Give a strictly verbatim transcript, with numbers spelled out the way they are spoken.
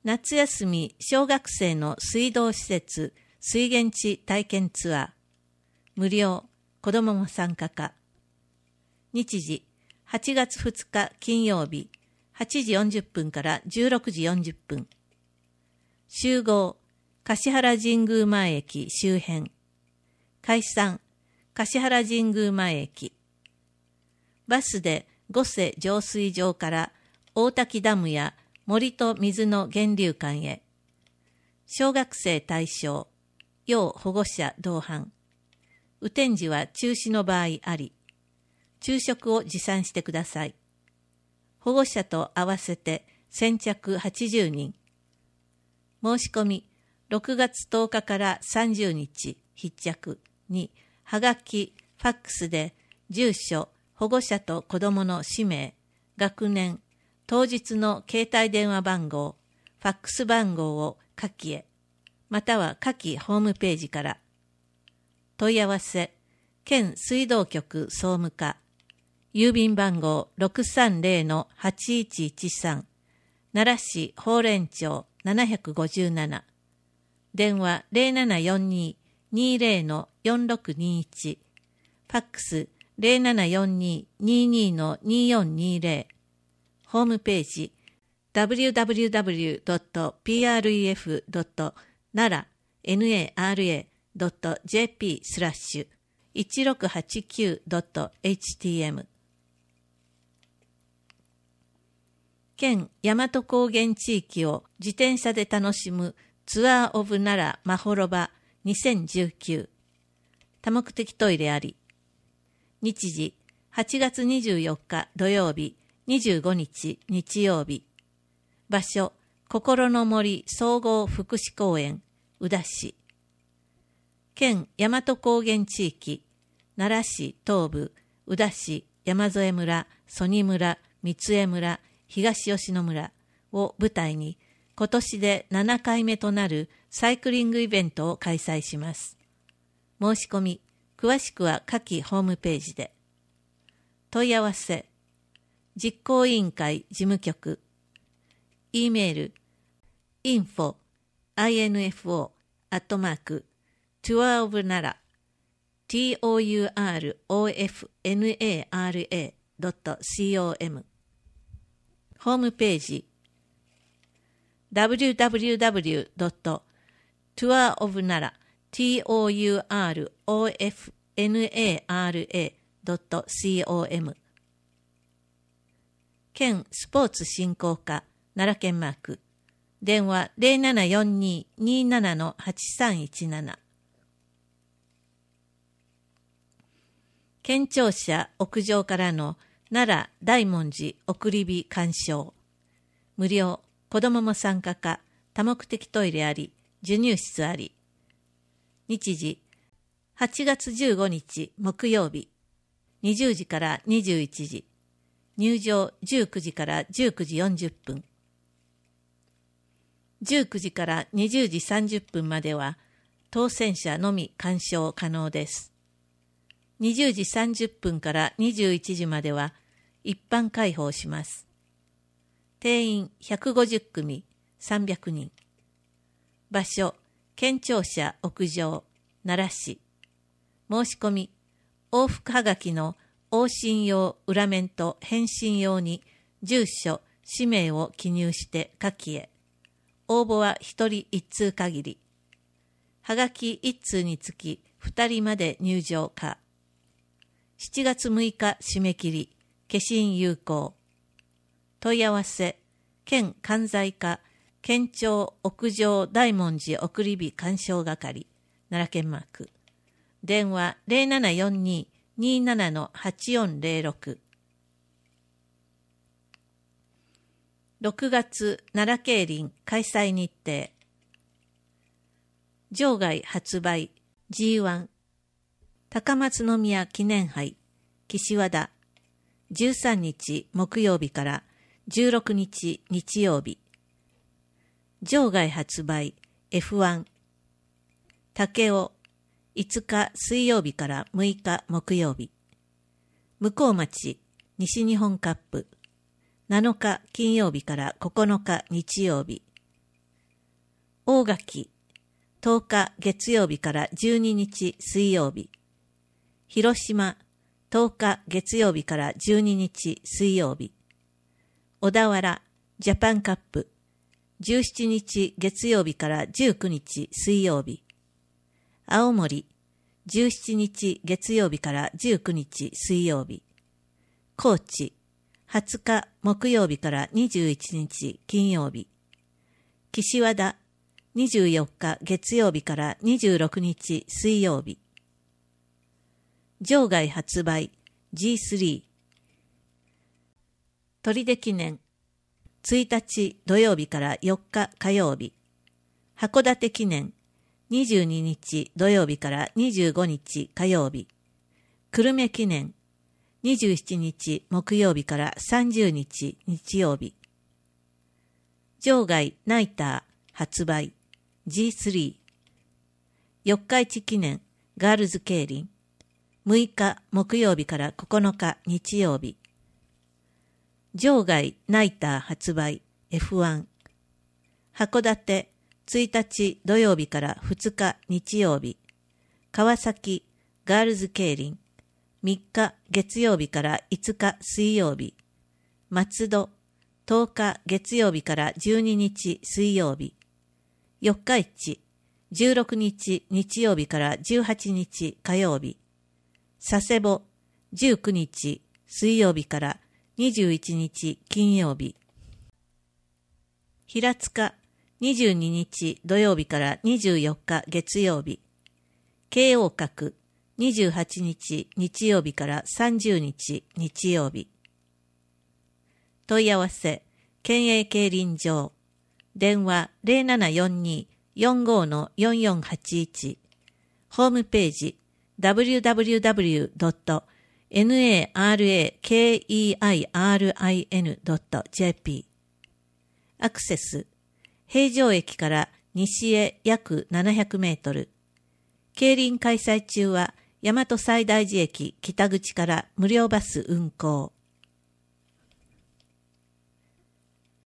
夏休み小学生の水道施設水源地体験ツアー無料、子どもも参加可。日時はちがつふつか金曜日はちじよんじゅっぷんからじゅうろくじよんじゅっぷん。集合橿原神宮前駅周辺。解散橿原神宮前駅。バスで五瀬浄水場から大滝ダムや森と水の源流館へ。小学生対象、要保護者同伴。雨天時は中止の場合あり、昼食を持参してください。保護者と合わせて先着はちじゅうにん。申し込み、ろくがつとおかからさんじゅうにち必着に、はがき、ファックスで住所、保護者と子どもの氏名、学年、当日の携帯電話番号、ファックス番号を下記へ、または下記ホームページから。問い合わせ、県水道局総務課、郵便番号 ろくさんぜろのはちいちいちさん、奈良市宝蓮町ななごなな、電話 ゼロななよんにーにーぜろのよんろくにいち、ファックス ゼロななよんにーにーにーのにーよんにーぜろ、ホームページ ダブリューダブリューダブリュードットピーアールイーエフドットナラドットジェーピースラッシュいちろくはちきゅうドットエイチティーエム。 県大和高原地域を自転車で楽しむツアーオブ奈良まほろばにせんじゅうきゅう。多目的トイレあり。日時はちがつにじゅうよっか土曜日、にじゅうごにち日曜日。場所、心の森総合福祉公園宇陀市。県大和高原地域、奈良市東部、宇陀市、山添村、曽爾村、三江村、東吉野村を舞台に、今年でななかいめとなるサイクリングイベントを開催します。申し込み、詳しくは下記ホームページで。問い合わせ、実行委員会事務局、E メール、インフォ、アイエヌエフオー、アットマーク、トゥアーオブナラ、トゥアーオフナラ ドットコム。ホームページ、ダブリューダブリューダブリュードットトゥアーオブナラ、トゥアーオフナラ ドットコム。県スポーツ振興課、奈良県マーク。電話 ゼロななよんにーにーななのはちさんいちなな。県庁舎屋上からの奈良大文字送り火鑑賞。無料、子どもも参加可、多目的トイレあり、授乳室あり。日時、はちがつじゅうごにち木曜日、にじゅうじからにじゅういちじ。入場じゅうくじからじゅうくじよんじゅっぷん。じゅうくじからにじゅうじさんじゅっぷんまでは当選者のみ鑑賞可能です。にじゅうじさんじゅっぷんからにじゅういちじまでは一般開放します。定員ひゃくごじゅっくみ、さんびゃくにん。場所、県庁舎屋上、奈良市。申し込み、往復はがきの往診用裏面と返信用に住所、氏名を記入して下記へ。応募はひとりいっつう限り。はがきいっつうにつきふたりまで入場可。しちがつむいか締め切り、消印有効。問い合わせ、県関西課、県庁屋上大文字送り火鑑賞係、奈良県マーク。電話 ゼロななよんにーにーななのはちよんぜろろく。ろくがつ奈良競輪開催日程。場外発売 ジーワン 高松宮記念杯岸和田じゅうさんにち木曜日からじゅうろくにち日曜日。場外発売 エフワン 武雄いつか水曜日からむいか木曜日。向町西日本カップなのか金曜日からここのか日曜日。 大垣、とおか月曜日からじゅうににち水曜日。広島、とおか月曜日からじゅうににち水曜日。小田原、ジャパンカップ、じゅうしちにち月曜日からじゅうくにち水曜日。青森、じゅうしちにち月曜日からじゅうくにち水曜日。高知、はつか木曜日からにじゅういちにち金曜日。岸和田、にじゅうよっか月曜日からにじゅうろくにち水曜日。場外発売 ジースリー。砦記念、ついたち土曜日からよっか火曜日。函館記念、にじゅうににち土曜日からにじゅうごにち火曜日。久留米記念、にじゅうしちにち木曜日からさんじゅうにち日曜日。場外ナイター発売 ジースリー。四日市記念ガールズ競輪、むいか木曜日からここのか日曜日。場外ナイター発売 エフワン。函館ついたち土曜日からふつか日曜日。川崎ガールズ競輪、みっか月曜日からいつか水曜日。松戸とおか月曜日からじゅうににち水曜日。四日市じゅうろくにち日曜日からじゅうはちにち火曜日。佐世保じゅうくにち水曜日からにじゅういちにち金曜日。平塚にじゅうににち土曜日からにじゅうよっか月曜日。京王閣にじゅうはちにち日曜日からさんじゅうにち日曜日。問い合わせ、県営競輪場。電話 ゼロななよんに よんご よんよんはちいち。ホームページ ダブリューダブリューダブリュードットナラケイアリンドットジェーピー。アクセス、平城駅から西へ約ななひゃくメートル。競輪開催中は大和西大寺駅北口から無料バス運行。